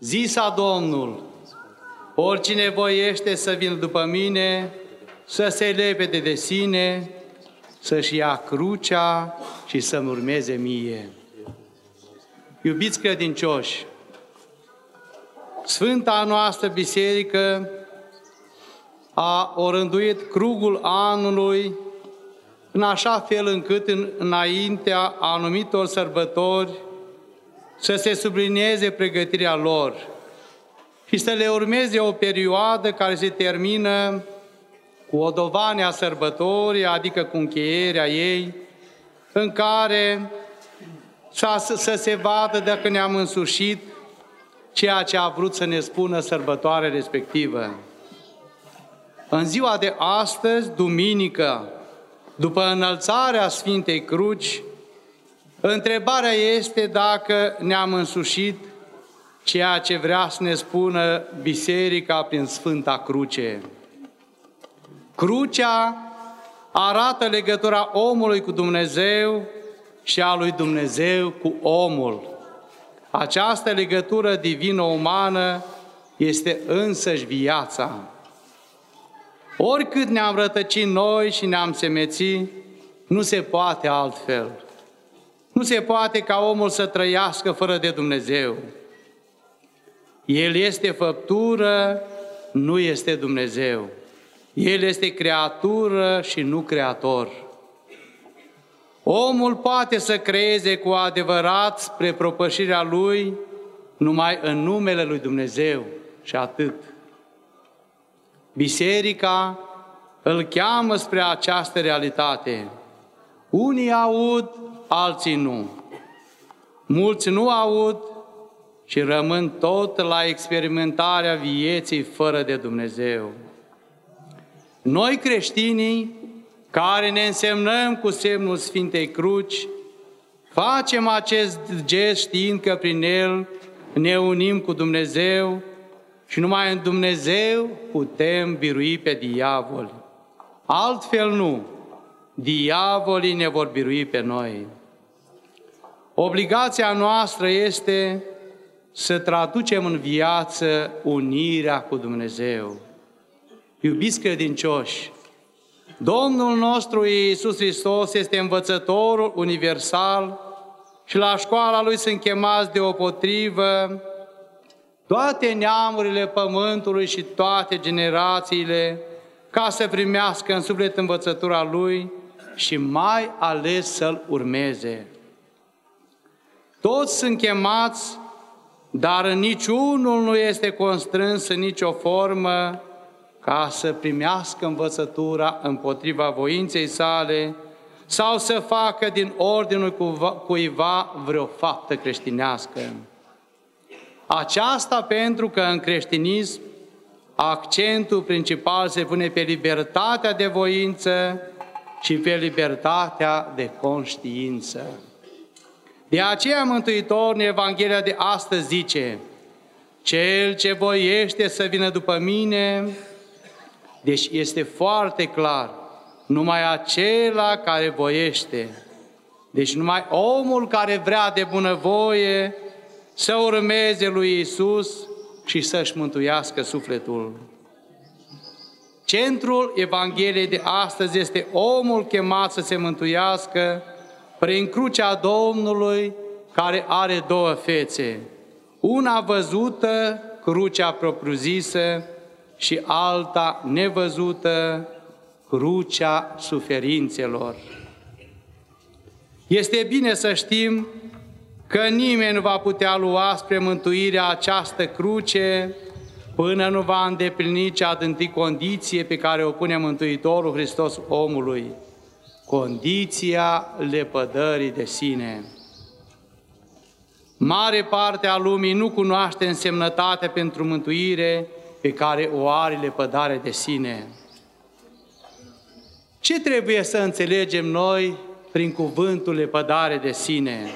Zisa Domnul, oricine voiește să vină după mine, să se lepede de sine, să-și ia crucea și să-mi urmeze mie. Iubiți credincioși, Sfânta noastră Biserică a orânduit crugul anului în așa fel încât înaintea anumitor sărbători să se sublinieze pregătirea lor și să le urmeze o perioadă care se termină cu odovania sărbătorii, adică cu încheierea ei, în care să se vadă dacă ne-am însușit ceea ce a vrut să ne spună sărbătoarea respectivă. În ziua de astăzi, duminică, după înălțarea Sfintei Cruci, întrebarea este dacă ne-am însușit ceea ce vrea să ne spună Biserica prin Sfânta Cruce. Crucea arată legătura omului cu Dumnezeu și a lui Dumnezeu cu omul. Această legătură divină-umană este însăși viața. Oricât ne-am rătăcit noi și ne-am semețit, nu se poate altfel. Nu se poate ca omul să trăiască fără de Dumnezeu. El este făptură, nu este Dumnezeu. El este creatură și nu creator. Omul poate să creeze cu adevărat spre propășirea lui numai în numele lui Dumnezeu și atât. Biserica îl cheamă spre această realitate. Unii aud, alții nu. Mulți nu aud și rămân tot la experimentarea vieții fără de Dumnezeu. Noi creștinii, care ne însemnăm cu semnul Sfintei Cruci, facem acest gest știind că prin el ne unim cu Dumnezeu și numai în Dumnezeu putem birui pe diavoli. Altfel nu, diavolii ne vor birui pe noi. Obligația noastră este să traducem în viață unirea cu Dumnezeu. Iubiți credincioși, Domnul nostru Iisus Hristos este învățătorul universal și la școala Lui sunt chemați deopotrivă toate neamurile pământului și toate generațiile ca să primească în suflet învățătura Lui și mai ales să-L urmeze. Toți sunt chemați, dar niciunul nu este constrâns în nicio formă ca să primească învățătura împotriva voinței sale sau să facă din ordinul cuiva vreo faptă creștinească. Aceasta pentru că în creștinism accentul principal se pune pe libertatea de voință și pe libertatea de conștiință. De aceea Mântuitorul în Evanghelia de astăzi zice: cel ce voiește să vină după mine. Deci este foarte clar, numai acela care voiește. Deci numai omul care vrea de bunăvoie să urmeze lui Iisus și să-și mântuiască sufletul. Centrul Evangheliei de astăzi este omul chemat să se mântuiască prin crucea Domnului, care are două fețe. Una văzută, crucea propriu-zisă, și alta nevăzută, crucea suferințelor. Este bine să știm că nimeni nu va putea lua spre mântuirea această cruce până nu va îndeplini cea dintâi condiție pe care o pune Mântuitorul Hristos omului, condiția lepădării de sine. Mare parte a lumii nu cunoaște însemnătatea pentru mântuire pe care o are lepădarea de sine. Ce trebuie să înțelegem noi prin cuvântul lepădare de sine?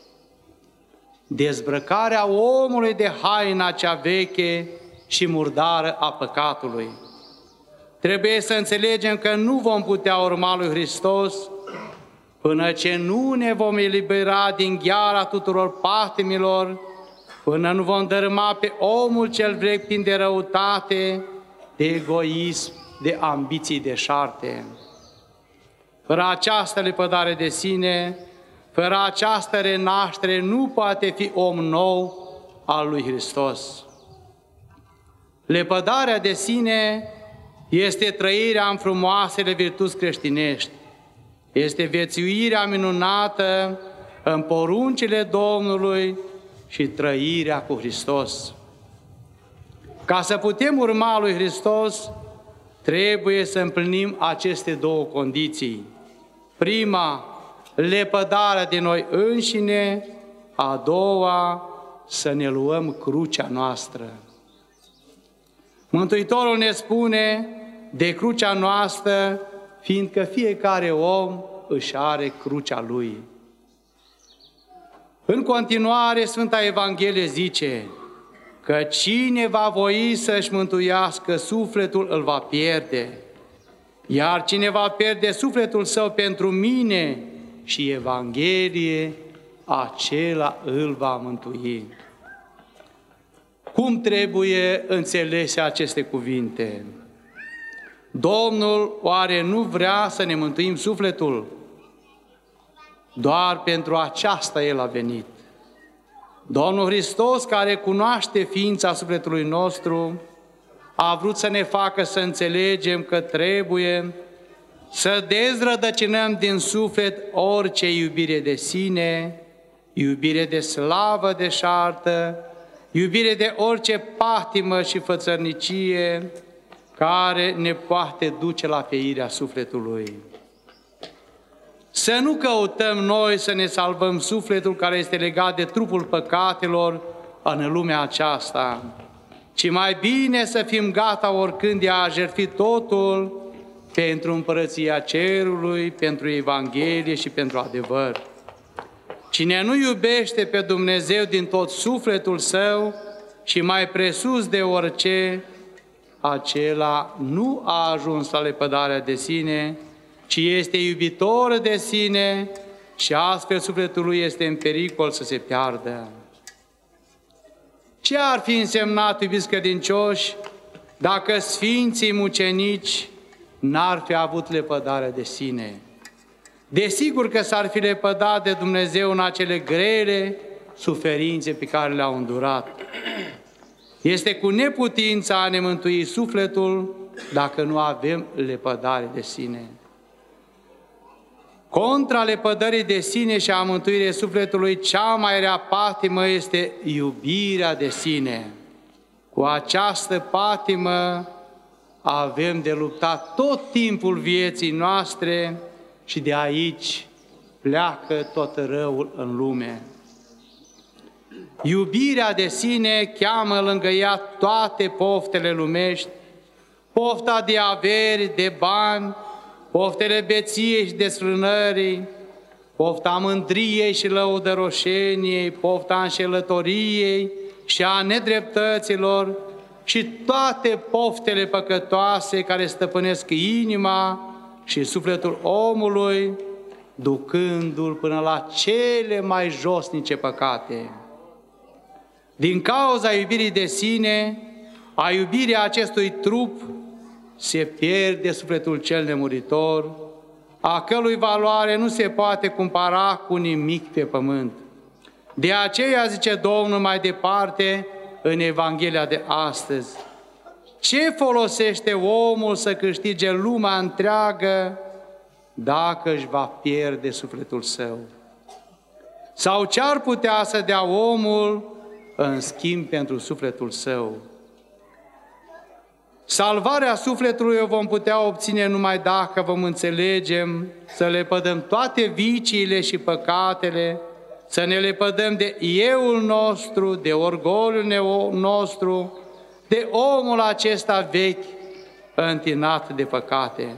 Dezbrăcarea omului de haina cea veche și murdară a păcatului. Trebuie să înțelegem că nu vom putea urma lui Hristos până ce nu ne vom elibera din gheara tuturor patimilor până nu vom dărâma pe omul cel vechi plin de răutate, de egoism, de ambiții deșarte. Fără această lepădare de sine, fără această renaștere, nu poate fi om nou al lui Hristos. Lepădarea de sine este trăirea în frumoasele virtuți creștinești, este viețuirea minunată în poruncile Domnului și trăirea cu Hristos. Ca să putem urma lui Hristos, trebuie să împlinim aceste două condiții. Prima, lepădarea de noi înșine, a doua, să ne luăm crucea noastră. Mântuitorul ne spune de crucea noastră, fiindcă fiecare om își are crucea lui. În continuare, Sfânta Evanghelie zice că cine va voi să-și mântuiască sufletul, îl va pierde. Iar cine va pierde sufletul său pentru mine și Evanghelie, acela îl va mântui. Cum trebuie înțelese aceste cuvinte? Domnul oare nu vrea să ne mântuim sufletul? Doar pentru aceasta El a venit. Domnul Hristos, care cunoaște ființa sufletului nostru, a vrut să ne facă să înțelegem că trebuie să dezrădăcinăm din suflet orice iubire de sine, iubire de slavă deșartă, iubire de orice patimă și fățărnicie care ne poate duce la pieirea sufletului. Să nu căutăm noi să ne salvăm sufletul care este legat de trupul păcatelor în lumea aceasta, ci mai bine să fim gata oricând de a jertfi totul pentru împărăția cerului, pentru Evanghelie și pentru adevăr. Cine nu iubește pe Dumnezeu din tot sufletul său și mai presus de orice, acela nu a ajuns la lepădarea de sine, ci este iubitor de sine și astfel sufletul lui este în pericol să se piardă. Ce ar fi însemnat, iubiți credincioși, dacă Sfinții Mucenici n-ar fi avut lepădarea de sine? Desigur că s-ar fi lepădat de Dumnezeu în acele grele suferințe pe care le-au îndurat. Este cu neputința a ne mântui sufletul dacă nu avem lepădare de sine. Contra lepădării de sine și a mântuirii sufletului, cea mai rea patimă este iubirea de sine. Cu această patimă avem de luptat tot timpul vieții noastre și de aici pleacă tot răul în lume. Iubirea de sine cheamă lângă ea toate poftele lumești, pofta de averi, de bani, poftele beției și desfrânării, pofta mândriei și lăudăroșeniei, pofta înșelătoriei și a nedreptăților și toate poftele păcătoase care stăpânesc inima și sufletul omului, ducându-l până la cele mai josnice păcate. Din cauza iubirii de sine, a iubirii acestui trup, se pierde sufletul cel nemuritor, a cărui valoare nu se poate cumpara cu nimic pe pământ. De aceea zice Domnul mai departe în Evanghelia de astăzi: ce folosește omul să câștige lumea întreagă dacă își va pierde sufletul său? Sau ce ar putea să dea omul în schimb pentru sufletul său? Salvarea sufletului o vom putea obține numai dacă vom înțelegem să lepădăm toate viciile și păcatele, să ne lepădăm de euul nostru, de orgoliul nostru, de omul acesta vechi, întinat de păcate.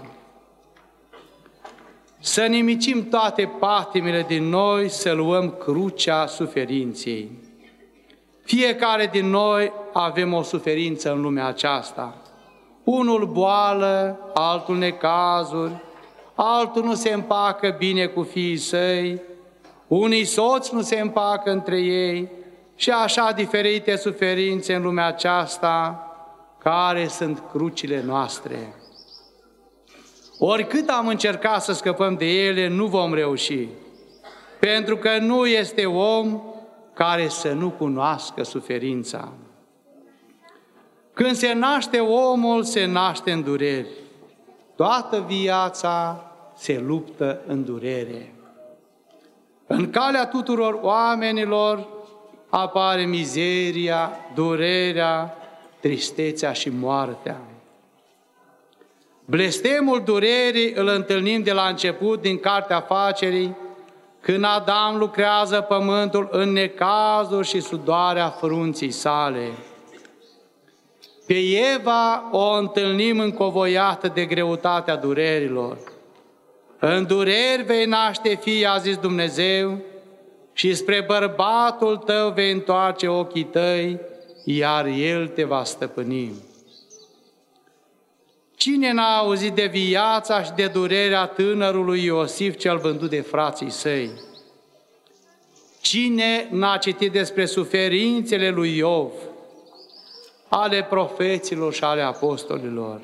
Să nimicim toate patimile din noi, să luăm crucea suferinței. Fiecare din noi avem o suferință în lumea aceasta. Unul boală, altul necazuri, altul nu se împacă bine cu fiii săi, unii soți nu se împacă între ei și așa diferite suferințe în lumea aceasta, care sunt crucile noastre. Oricât am încercat să scăpăm de ele, nu vom reuși, pentru că nu este om care să nu cunoască suferința. Când se naște omul, se naște în dureri. Toată viața se luptă în durere. În calea tuturor oamenilor apare mizeria, durerea, tristețea și moartea. Blestemul durerii îl întâlnim de la început din Cartea Facerii, când Adam lucrează pământul în necazuri și sudoarea frunții sale. Pe Eva o întâlnim încovoiată de greutatea durerilor. În dureri vei naște fii, a zis Dumnezeu, și spre bărbatul tău vei întoarce ochii tăi, iar el te va stăpâni. Cine n-a auzit de viața și de durerea tânărului Iosif cel vândut de frații săi? Cine n-a citit despre suferințele lui Iov, ale profeților și ale apostolilor?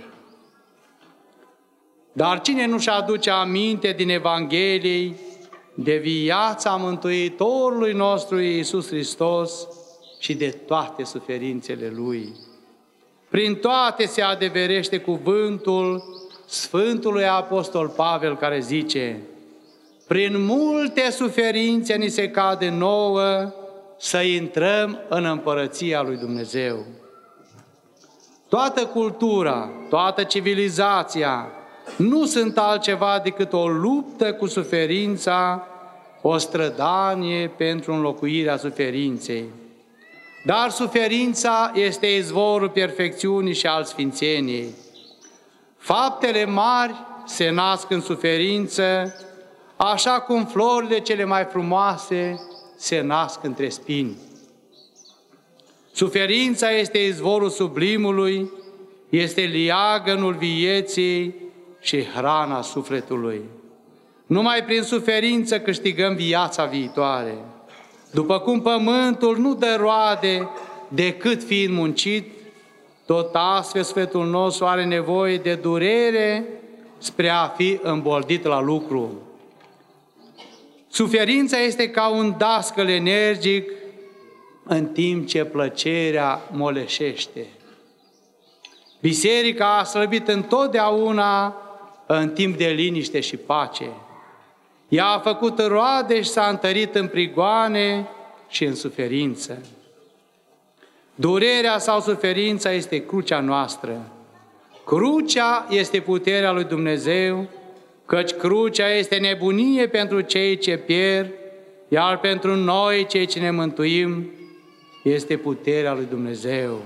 Dar cine nu-și aduce aminte din Evanghelii de viața Mântuitorului nostru Iisus Hristos și de toate suferințele Lui? Prin toate se adeverește cuvântul Sfântului Apostol Pavel, care zice: prin multe suferințe ni se cade nouă să intrăm în împărăția lui Dumnezeu. Toată cultura, toată civilizația nu sunt altceva decât o luptă cu suferința, o strădanie pentru înlocuirea suferinței. Dar suferința este izvorul perfecțiunii și al sfințeniei. Faptele mari se nasc în suferință, așa cum florile cele mai frumoase se nasc între spini. Suferința este izvorul sublimului, este leagănul vieții și hrana sufletului. Numai prin suferință câștigăm viața viitoare. După cum pământul nu dă roade decât fiind muncit, tot astfel sufletul nostru are nevoie de durere spre a fi îmboldit la lucru. Suferința este ca un dascăl energic, în timp ce plăcerea moleșește. Biserica a slăbit întotdeauna în timp de liniște și pace. Ea a făcut roade și s-a întărit în prigoane și în suferință. Durerea sau suferința este crucea noastră. Crucea este puterea lui Dumnezeu, căci crucea este nebunie pentru cei ce pierd, iar pentru noi, cei ce ne mântuim, este puterea lui Dumnezeu.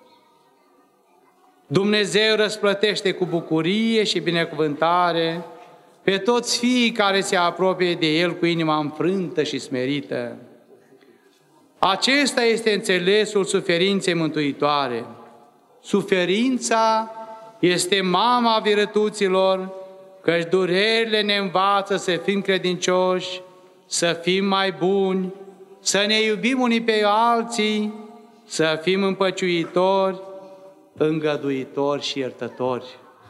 Dumnezeu răsplătește cu bucurie și binecuvântare pe toți fiii care se apropie de El cu inima înfrântă și smerită. Acesta este înțelesul suferinței mântuitoare. Suferința este mama virtuților, căci durerile ne învață să fim credincioși, să fim mai buni, să ne iubim unii pe alții, să fim împăciuitori, îngăduitori și iertători.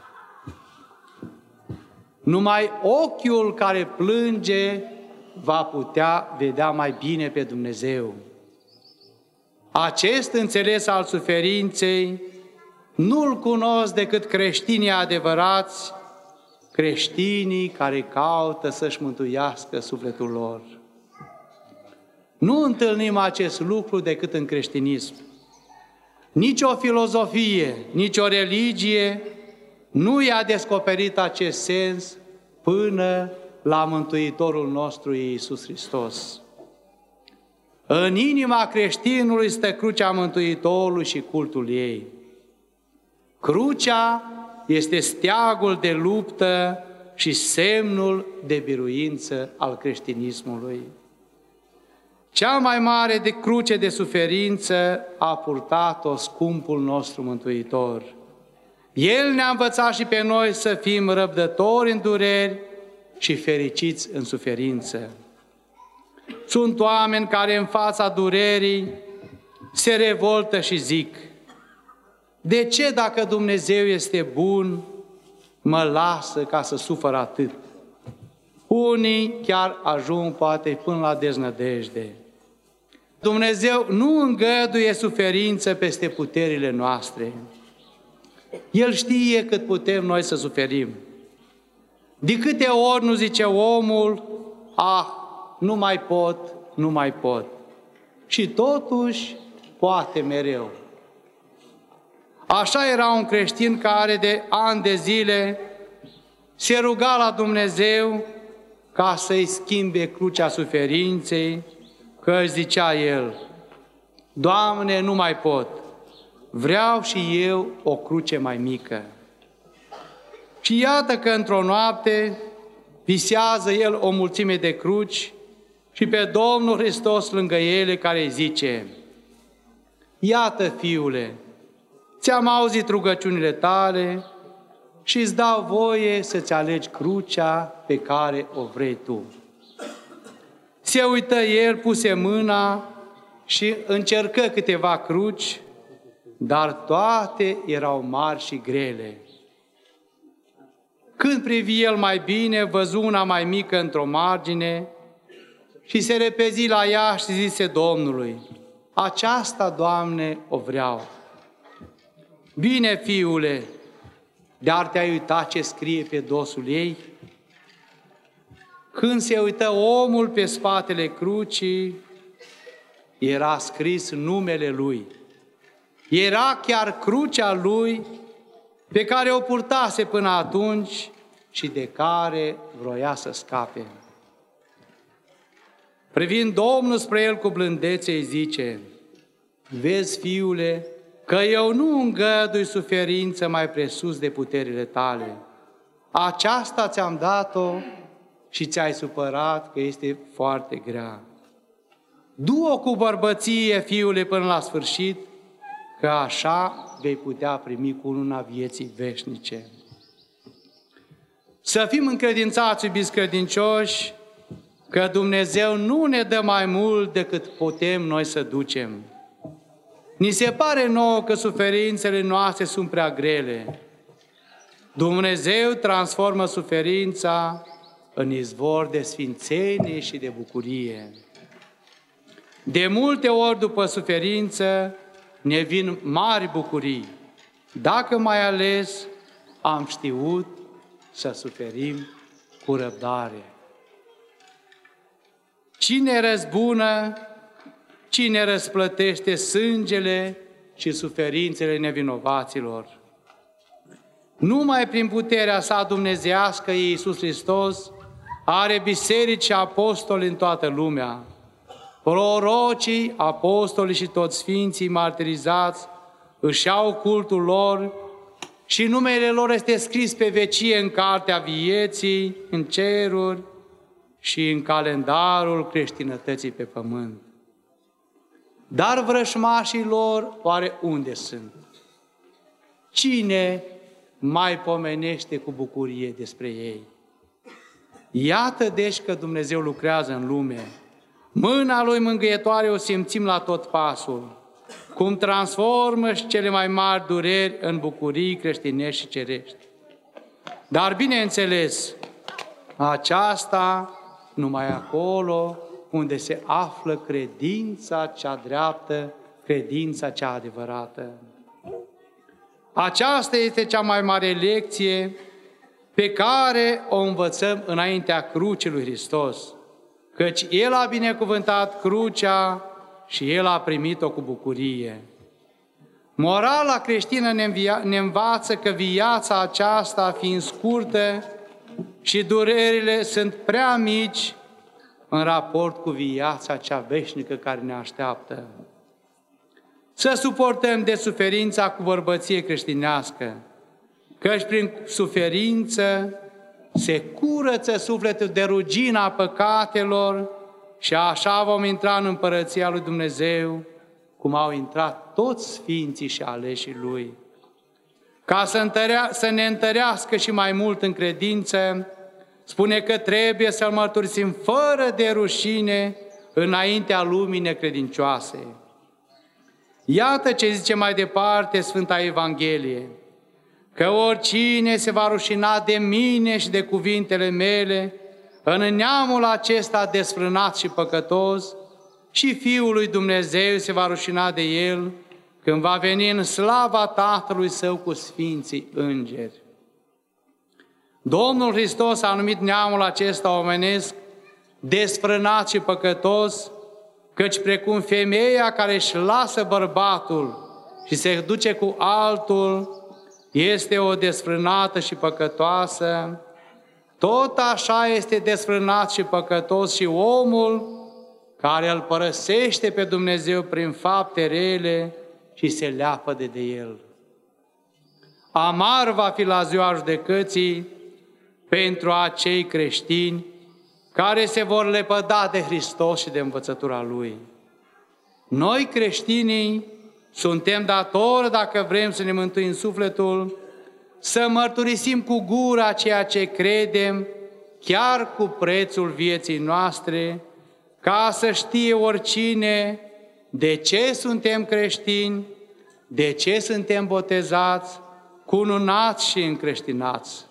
Numai ochiul care plânge va putea vedea mai bine pe Dumnezeu. Acest înțeles al suferinței nu-l cunosc decât creștinii adevărați, creștinii care caută să-și mântuiască sufletul lor. Nu întâlnim acest lucru decât în creștinism. Nici o filozofie, nici o religie nu i-a descoperit acest sens până la Mântuitorul nostru Iisus Hristos. În inima creștinului stă crucea Mântuitorului și cultul ei. Crucea este steagul de luptă și semnul de biruință al creștinismului. Cea mai mare de cruce de suferință a purtat-o scumpul nostru Mântuitor. El ne-a învățat și pe noi să fim răbdători în dureri și fericiți în suferință. Sunt oameni care în fața durerii se revoltă și zic: de ce, dacă Dumnezeu este bun, mă lasă ca să sufăr atât? Unii chiar ajung poate până la deznădejde. Dumnezeu nu îngăduie suferință peste puterile noastre. El știe cât putem noi să suferim. De câte ori nu zice omul: nu mai pot, nu mai pot. Și totuși poate mereu. Așa era un creștin care de ani de zile se ruga la Dumnezeu ca să-i schimbe crucea suferinței, că își zicea el: Doamne, nu mai pot, vreau și eu o cruce mai mică. Și iată că într-o noapte visează el o mulțime de cruci și pe Domnul Hristos lângă ele, care îi zice: iată, fiule, ți-am auzit rugăciunile tale și îți dau voie să-ți alegi crucea pe care o vrei tu. Se uită el, puse mâna și încercă câteva cruci, dar toate erau mari și grele. Când privi el mai bine, văzu una mai mică într-o margine și se repezi la ea și zise Domnului: aceasta, Doamne, o vreau. Bine, fiule, dar te-ai uitat ce scrie pe dosul ei? Când se uită omul pe spatele crucii, era scris numele lui. Era chiar crucea lui pe care o purtase până atunci și de care vroia să scape. Privind Domnul spre el cu blândețe, îi zice: vezi, fiule, că eu nu îngădui suferință mai presus de puterile tale. Aceasta ți-am dat-o și ți-ai supărat că este foarte grea. Du-o cu bărbăție, fiule, până la sfârșit, că așa vei putea primi cununa vieții veșnice. Să fim încredințați, iubiți credincioși, că Dumnezeu nu ne dă mai mult decât putem noi să ducem. Ni se pare nouă că suferințele noastre sunt prea grele. Dumnezeu transformă suferința în izvor de sfințenie și de bucurie. De multe ori după suferință ne vin mari bucurii, dacă mai ales am știut să suferim cu răbdare. Cine răzbună, cine răsplătește sângele și suferințele nevinovaților? Numai prin puterea sa dumnezeiască Iisus Hristos are biserici și apostoli în toată lumea. Prorocii, apostolii și toți sfinții martirizați își au cultul lor și numele lor este scris pe vecie în cartea vieții, în ceruri și în calendarul creștinătății pe pământ. Dar vrășmașii lor, oare unde sunt? Cine mai pomenește cu bucurie despre ei? Iată deci că Dumnezeu lucrează în lume. Mâna Lui mângâietoare o simțim la tot pasul, cum transformă și cele mai mari dureri în bucurii creștinești și cerești. Dar bineînțeles, aceasta numai acolo unde se află credința cea dreaptă, credința cea adevărată. Aceasta este cea mai mare lecție pe care o învățăm înaintea crucii lui Hristos, căci El a binecuvântat crucea și El a primit-o cu bucurie. Morala creștină ne învață că viața aceasta, fiind scurtă și durerile sunt prea mici în raport cu viața cea veșnică care ne așteaptă. Să suportăm de suferința cu bărbăție creștinească, căci prin suferință se curăță sufletul de rugina păcatelor și așa vom intra în împărăția lui Dumnezeu, cum au intrat toți sfinții și aleșii Lui. Ca să ne întărească și mai mult în credință, spune că trebuie să-L mărturisim fără de rușine înaintea lumii necredincioase. Iată ce zice mai departe Sfânta Evanghelie, că oricine se va rușina de mine și de cuvintele mele, în neamul acesta desfrânat și păcătos, și Fiul lui Dumnezeu se va rușina de el, când va veni în slava Tatălui Său cu sfinții îngeri. Domnul Hristos a numit neamul acesta omenesc desfrânat și păcătos, căci precum femeia care își lasă bărbatul și se duce cu altul, este o desfrânată și păcătoasă, tot așa este desfrânat și păcătos și omul care îl părăsește pe Dumnezeu prin fapte rele și se leapădă de el. Amar va fi la ziua judecății pentru acei creștini care se vor lepăda de Hristos și de învățătura Lui. Noi creștinii suntem datori, dacă vrem să ne mântuim sufletul, să mărturisim cu gura ceea ce credem, chiar cu prețul vieții noastre, ca să știe oricine de ce suntem creștini, de ce suntem botezați, cununați și încreștinați.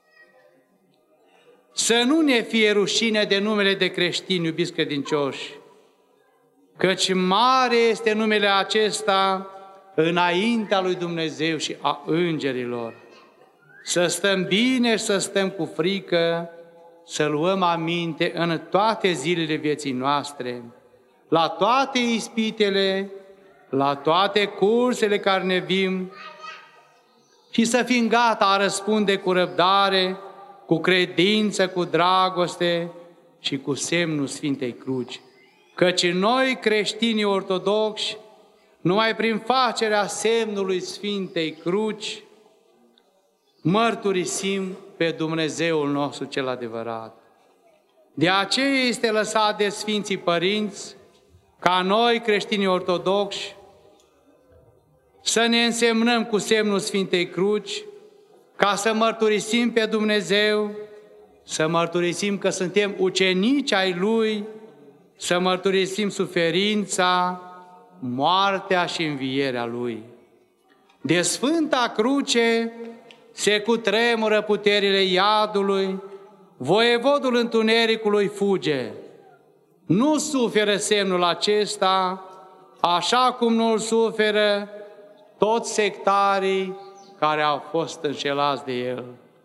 Să nu ne fie rușine de numele de creștini, iubiți credincioși, căci mare este numele acesta înaintea lui Dumnezeu și a îngerilor. Să stăm bine și să stăm cu frică, să luăm aminte în toate zilele vieții noastre, la toate ispitele, la toate cursele care ne vin, și să fim gata a răspunde cu răbdare, cu credință, cu dragoste și cu semnul Sfintei Cruci. Căci noi, creștinii ortodoxi, numai prin facerea semnului Sfintei Cruci, mărturisim pe Dumnezeul nostru cel adevărat. De aceea este lăsat de Sfinții Părinți ca noi, creștinii ortodoxi, să ne însemnăm cu semnul Sfintei Cruci, ca să mărturisim pe Dumnezeu, să mărturisim că suntem ucenici ai Lui, să mărturisim suferința, moartea și învierea Lui. De Sfânta Cruce se cutremură puterile iadului, voievodul întunericului fuge. Nu suferă semnul acesta, așa cum nu-l suferă toți sectarii care au fost înșelați de el.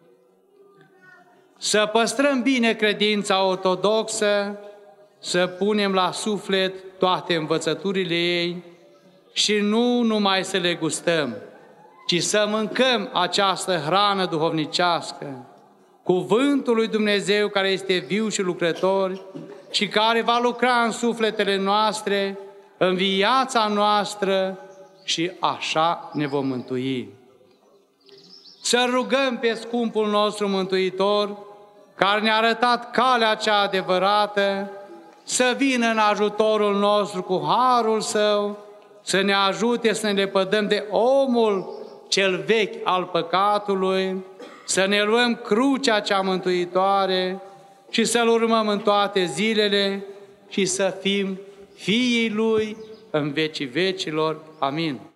Să păstrăm bine credința ortodoxă, să punem la suflet toate învățăturile ei și nu numai să le gustăm, ci să mâncăm această hrană duhovnicească, cuvântul lui Dumnezeu care este viu și lucrător și care va lucra în sufletele noastre, în viața noastră și așa ne vom mântui. Să rugăm pe scumpul nostru Mântuitor, care ne-a arătat calea cea adevărată, să vină în ajutorul nostru cu harul Său, să ne ajute să ne lepădăm de omul cel vechi al păcatului, să ne luăm crucea cea mântuitoare și să-L urmăm în toate zilele și să fim fiii Lui în vecii vecilor. Amin.